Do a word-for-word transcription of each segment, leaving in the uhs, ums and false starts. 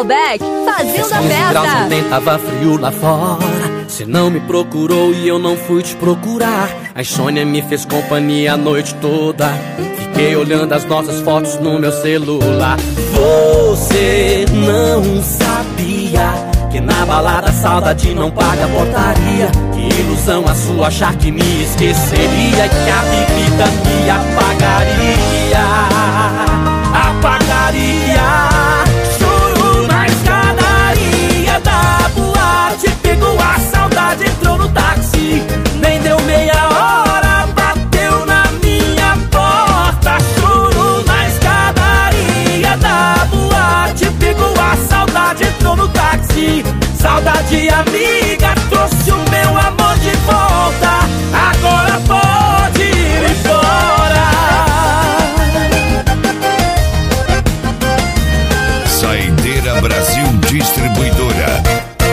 Malbec, fazendo a quinze graus festa. ontem tava frio lá fora. Você não me procurou e eu não fui te procurar. A insônia me fez companhia a noite toda. Fiquei olhando as nossas fotos no meu celular. Você não sabia que na balada a saudade não paga portaria. Que ilusão a sua achar que me esqueceria. Que a bebida me apagaria. Apagaria. Choro na escadaria da boate. Pegou a saudade, entrou no táxi. Nem deu meia hora, bateu na minha porta. Choro na escadaria da boate. Pegou a saudade, entrou no táxi. Saudade amiga, trouxe o meu amor de volta. Agora pode ir embora. Saideira Brasil Distribuidora.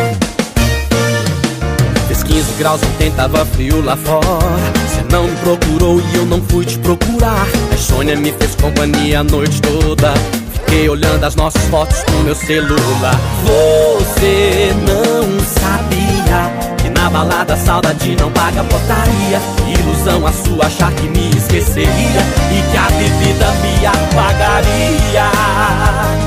Fez quinze graus, ontem tava frio lá fora. Você não me procurou e eu não fui te procurar. A insônia me fez companhia a noite toda. Fiquei olhando as nossas fotos no meu celular. Você não sabia que na balada a saudade não paga portaria. Ilusão a sua achar que me esqueceria. E que a bebida me apagaria.